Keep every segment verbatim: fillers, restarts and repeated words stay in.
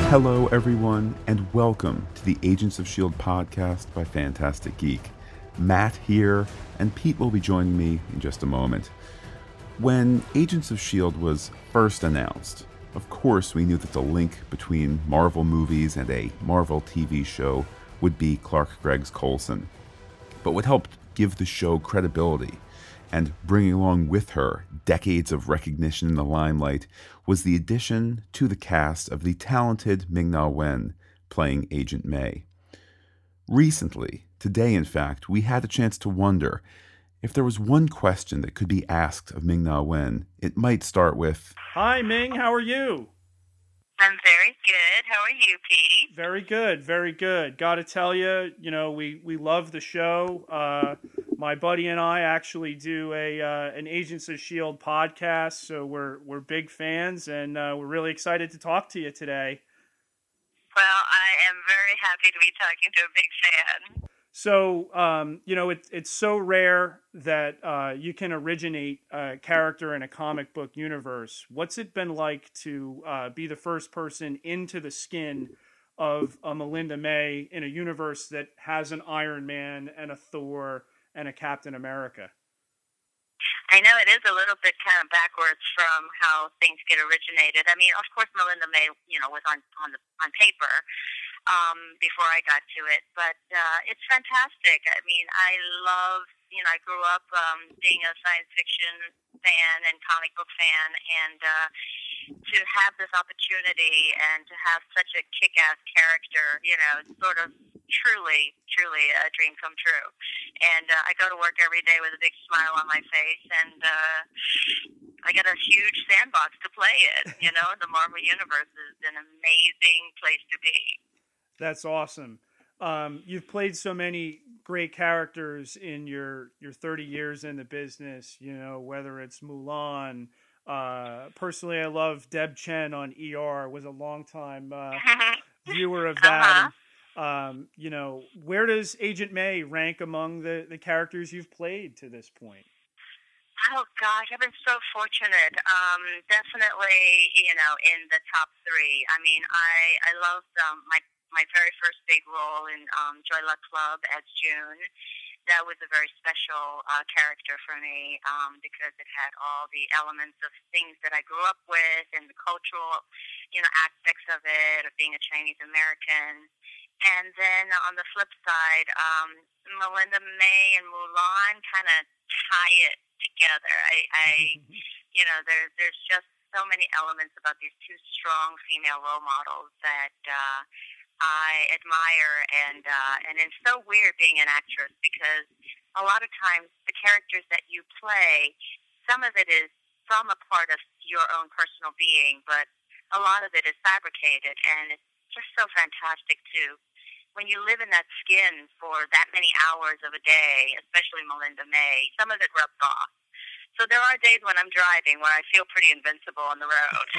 Hello, everyone, and welcome to the Agents of S H I E L D podcast by Fantastic Geek. Matt here, and Pete will be joining me in just a moment. When Agents of S H I E L D was first announced, of course we knew that the link between Marvel movies and a Marvel T V show would be Clark Greggs Coulson. But what helped give the show credibility and bringing along with her decades of recognition in the limelight was the addition to the cast of the talented Ming-Na Wen playing Agent May. Recently, today in fact, we had a chance to wonder if there was one question that could be asked of Ming-Na Wen, it might start with, "Hi Ming, how are you?" I'm very good. How are you, Pete? Very good, very good. Got to tell you, you know, we, we love the show. Uh, my buddy and I actually do a uh, an Agents of S H I E L D podcast, so we're we're big fans, and uh, we're really excited to talk to you today. Well, I am very happy to be talking to a big fan. So, um, you know, it, it's so rare that uh, you can originate a character in a comic book universe. What's it been like to uh, be the first person into the skin of a Melinda May in a universe that has an Iron Man and a Thor and a Captain America? I know it is a little bit kind of backwards from how things get originated. I mean, of course, Melinda May, you know, was on on the on paper um, before I got to it, but uh, it's fantastic. I mean, I love, you know, I grew up um, being a science fiction fan and comic book fan, and uh, to have this opportunity and to have such a kick-ass character, you know, it's sort of truly, truly a dream come true. And uh, I go to work every day with a big smile on my face, and uh, I get a huge sandbox to play it. You know, the Marvel Universe is an amazing place to be. That's awesome. Um, you've played so many great characters in your, your thirty years in the business, you know, whether it's Mulan. Uh, personally, I love Deb Chen on E R, was a long time uh, viewer of that. Uh-huh. And, Um, you know, where does Agent May rank among the, the characters you've played to this point? Oh, gosh, I've been so fortunate. Um, definitely, you know, in the top three. I mean, I, I loved um, my, my very first big role in um, Joy Luck Club as June. That was a very special uh, character for me um, because it had all the elements of things that I grew up with and the cultural, you know, aspects of it, of being a Chinese American. And then on the flip side, um, Melinda May and Mulan kind of tie it together. I, I you know, there, there's just so many elements about these two strong female role models that uh, I admire. And, uh, and it's so weird being an actress because a lot of times the characters that you play, some of it is from a part of your own personal being, but a lot of it is fabricated. And it's just so fantastic too. When you live in that skin for that many hours of a day, especially Melinda May, some of it rubs off. So there are days when I'm driving where I feel pretty invincible on the road.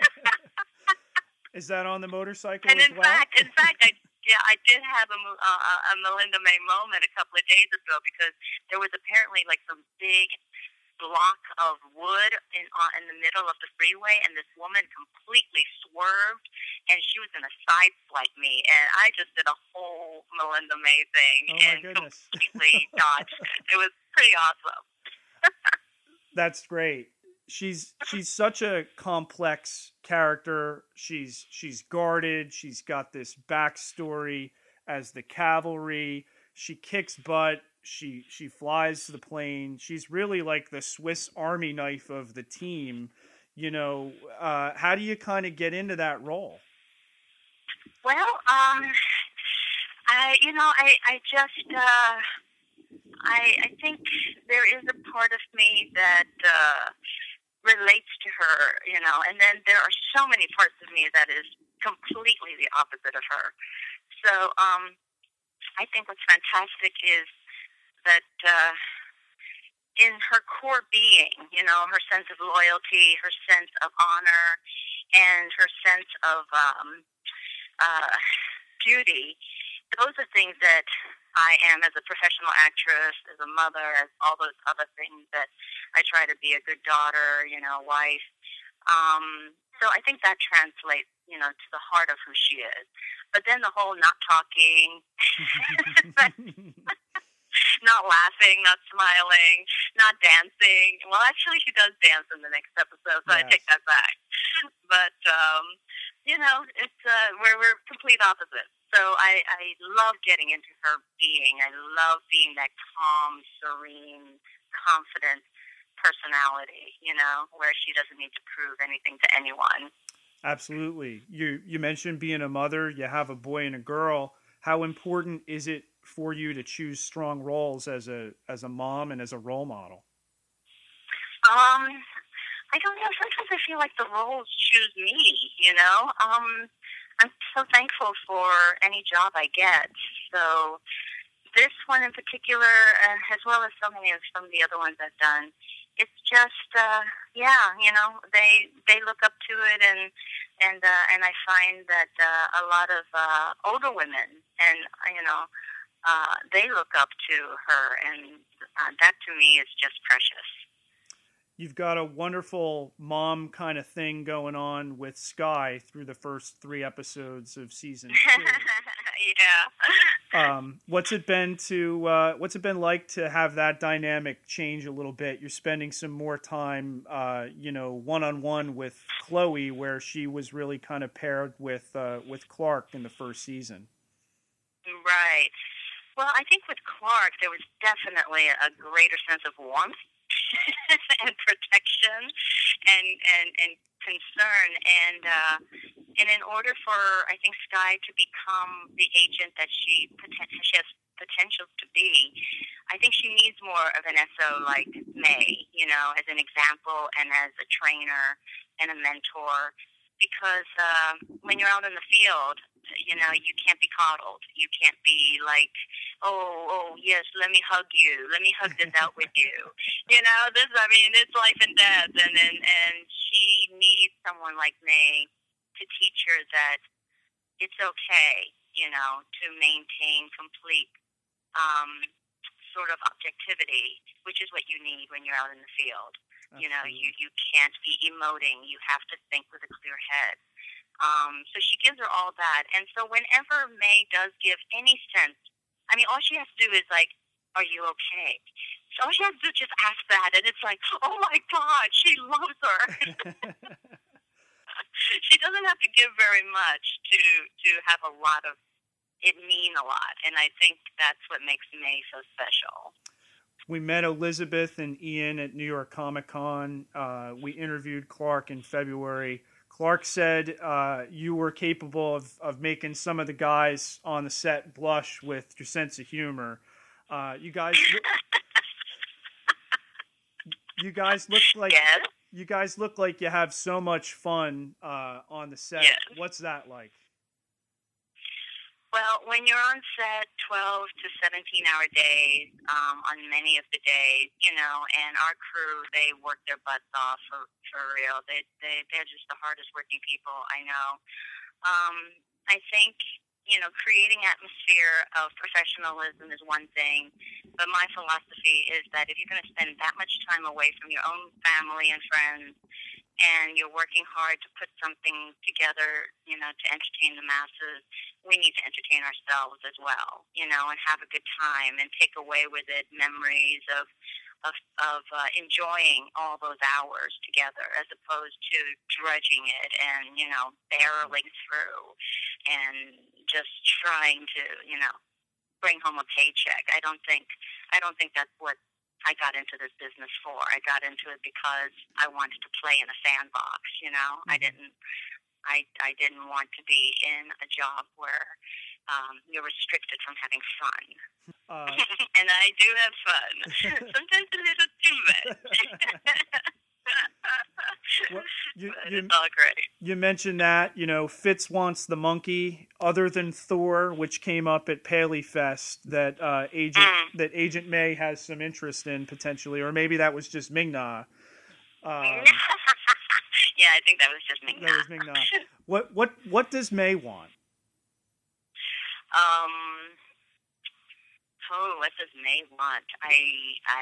Is that on the motorcycle and as in well? fact, in fact, I yeah, I did have a, a, a Melinda May moment a couple of days ago because there was apparently like some big block of wood in uh, in the middle of the freeway, and this woman completely swerved, and she was going to sideswipe me, and I just did a whole Melinda May thing Oh my and goodness. completely dodged it. It was pretty awesome. That's great. She's she's such a complex character. She's she's guarded. She's got this backstory as the cavalry. She kicks butt. She she flies the plane. She's really like the Swiss Army knife of the team. You know, uh, how do you kind of get into that role? Well, um, I you know I I just uh, I I think there is a part of me that uh, relates to her. You know, and then there are so many parts of me that is completely the opposite of her. So um, I think what's fantastic is that uh, in her core being, you know, her sense of loyalty, her sense of honor, and her sense of um, uh, duty, those are things that I am as a professional actress, as a mother, as all those other things that I try to be a good daughter, you know, wife. Um, so I think that translates you know, to the heart of who she is. But then the whole not talking, not laughing, not smiling, not dancing. Well, actually, she does dance in the next episode, so yes. I take that back. But, um, you know, it's uh, we're, we're complete opposites. So I, I love getting into her being. I love being that calm, serene, confident personality, you know, where she doesn't need to prove anything to anyone. Absolutely. You you mentioned being a mother. You have a boy and a girl. How important is it for you to choose strong roles as a as a mom and as a role model? Um, I don't know. Sometimes I feel like the roles choose me. You know, um, I'm so thankful for any job I get. So this one in particular, uh, as well as so many of some of the other ones I've done, it's just, uh, yeah, you know, they they look up to it, and and uh, and I find that uh, a lot of uh, older women, and you know, uh, they look up to her, and uh, that to me is just precious. You've got a wonderful mom kind of thing going on with Skye through the first three episodes of season two. Yeah. Um, what's it been to uh, what's it been like to have that dynamic change a little bit? You're spending some more time, uh, you know, one on one with Chloe, where she was really kind of paired with uh, with Clark in the first season. Right. Well, I think with Clark there was definitely a greater sense of warmth and protection and and and concern, and uh, and in order for I think Skye to become the agent that she poten- she has potential to be, I think she needs more of an S O like May, you know, as an example and as a trainer and a mentor. Because uh, when you're out in the field, you know, you can't be coddled. You can't be like, oh, oh, yes, let me hug you. Let me hug this out with you. You know, this, I mean, it's life and death. And, and, and she needs someone like May to teach her that it's okay, you know, to maintain complete um, sort of objectivity, which is what you need when you're out in the field. Absolutely. You know, you, you can't be emoting. You have to think with a clear head. Um, so she gives her all that. And so whenever May does give any sense, I mean, all she has to do is like, are you okay? So all she has to do is just ask that. And it's like, oh my God, she loves her. She doesn't have to give very much to, to have a lot of it mean a lot. And I think that's what makes May so special. We met Elizabeth and Ian at New York Comic Con. Uh, we interviewed Clark in February. Clark said uh, you were capable of, of making some of the guys on the set blush with your sense of humor. Uh, you guys, you guys look like yes. you guys look like you have so much fun uh, on the set. Yes. What's that like? Well, when you're on set twelve to seventeen hour days, um, on many of the days, you know, and our crew, they work their butts off for, for real. They, they, they're just the hardest working people I know. Um, I think, you know, creating atmosphere of professionalism is one thing, but my philosophy is that if you're going to spend that much time away from your own family and friends, and you're working hard to put something together, you know, to entertain the masses, we need to entertain ourselves as well, you know, and have a good time and take away with it memories of of, of uh, enjoying all those hours together as opposed to drudging it and, you know, barreling through and just trying to, you know, bring home a paycheck. I don't think I don't think that's what I got into this business for. I got into it because I wanted to play in a sandbox, you know. Mm-hmm. I didn't I I didn't want to be in a job where um, you're restricted from having fun. Uh, and I do have fun. Sometimes a little too much. Well, you, but you, it's all great. You mentioned that, you know, Fitz wants the monkey. Other than Thor, which came up at Paley Fest, that uh, Agent mm. that Agent May has some interest in potentially, or maybe that was just Ming-Na. Um, yeah, I think that was just Ming-Na. That was Ming-Na. What what what does May want? Um. Oh, what does May want? I I.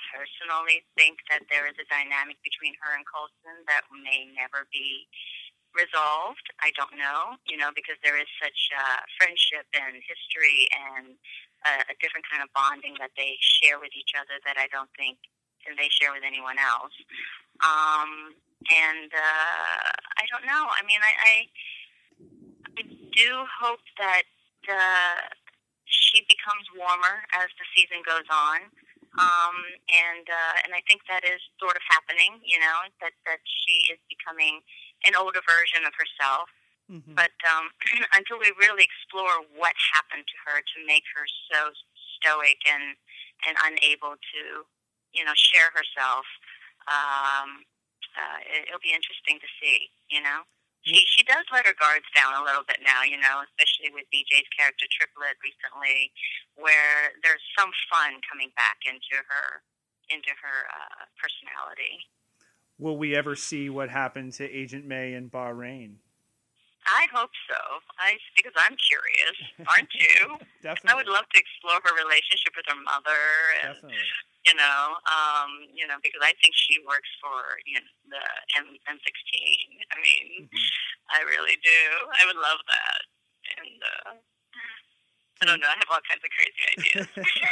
personally think that there is a dynamic between her and Coulson that may never be resolved. I don't know, you know, because there is such uh, friendship and history and uh, a different kind of bonding that they share with each other that I don't think they share with anyone else. Um, and uh, I don't know. I mean, I, I, I do hope that uh, she becomes warmer as the season goes on. Um, and uh, and I think that is sort of happening, you know, that, that she is becoming an older version of herself. Mm-hmm. But um, until we really explore what happened to her to make her so stoic and, and unable to, you know, share herself, um, uh, it, it'll be interesting to see, you know. She she does let her guards down a little bit now, you know, especially with B J's character Triplet recently, where there's some fun coming back into her into her uh, personality. Will we ever see what happened to Agent May in Bahrain? I hope so. I because I'm curious, aren't you? Definitely. I would love to explore her relationship with her mother. And, Definitely. You know, um, you know, because I think she works for you know the M sixteen. I mean, mm-hmm. I really do. I would love that, and uh, I don't know. I have all kinds of crazy ideas.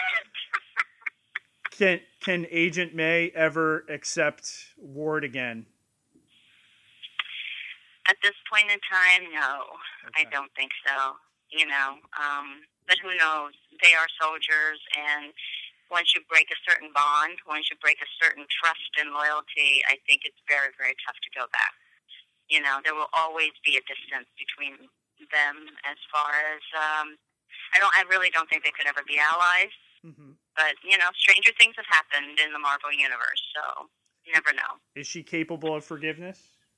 Can Can Agent May ever accept Ward again? At this point in time, no. Okay. I don't think so. You know, um, but who knows? They are soldiers, and once you break a certain bond, once you break a certain trust and loyalty, I think it's very, very tough to go back. You know, there will always be a distance between them as far as, um, I don't, I really don't think they could ever be allies. Mm-hmm. But, you know, stranger things have happened in the Marvel Universe, so you never know. Is she capable of forgiveness?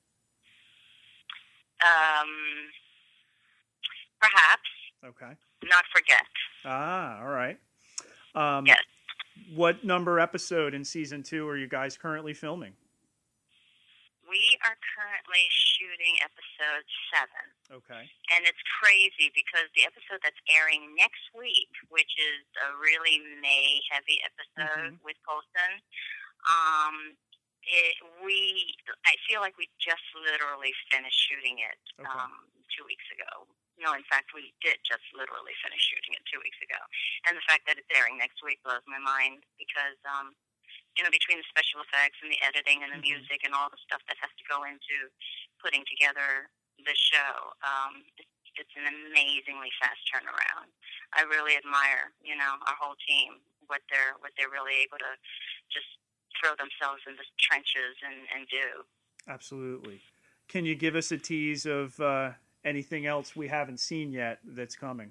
Um, perhaps. Okay. Not forget. Ah, all right. Um, yes. What number episode in season two are you guys currently filming? We are currently shooting episode seven. Okay. And it's crazy because the episode that's airing next week, which is a really May-heavy episode mm-hmm. with Coulson, um, it, we, I feel like we just literally finished shooting it okay. um, two weeks ago. No, in fact, we did just literally finish shooting it two weeks ago. And the fact that it's airing next week blows my mind because, um, you know, between the special effects and the editing and the mm-hmm. music and all the stuff that has to go into putting together the show, um, it's, it's an amazingly fast turnaround. I really admire, you know, our whole team, what they're what they're really able to just throw themselves in the trenches and, and do. Absolutely. Can you give us a tease of uh, anything else we haven't seen yet that's coming?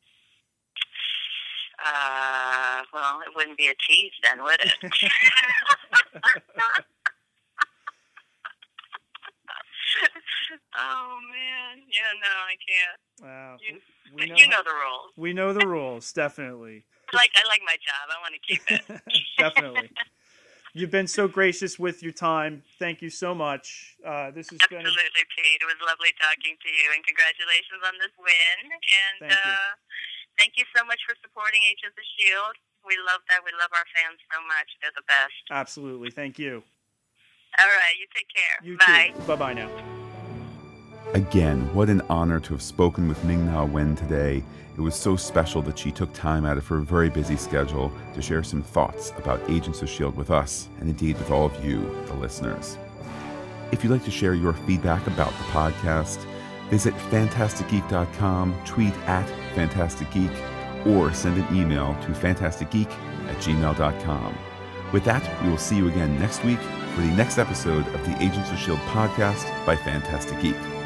Uh, well, it wouldn't be a tease then, would it? Oh, man. Yeah, no, I can't. Wow. You, we know, you know the rules. We know the rules, definitely. I like, I like my job. I want to keep it. Definitely. You've been so gracious with your time. Thank you so much. Uh, this is Absolutely, gonna... Pete. It was lovely talking to you, and congratulations on this win. And thank you. Uh, thank you so much for supporting Agents of S H I E L D. We love that. We love our fans so much. They're the best. Absolutely. Thank you. All right. You take care. You Bye. too. Bye-bye now. Again, what an honor to have spoken with Ming-Na Wen today. It was so special that she took time out of her very busy schedule to share some thoughts about Agents of S H I E L D with us, and indeed with all of you, the listeners. If you'd like to share your feedback about the podcast, visit fantastic geek dot com, tweet at fantastic geek, or send an email to fantastic geek at gmail dot com. With that, we will see you again next week for the next episode of the Agents of S H I E L D podcast by Fantastic Geek.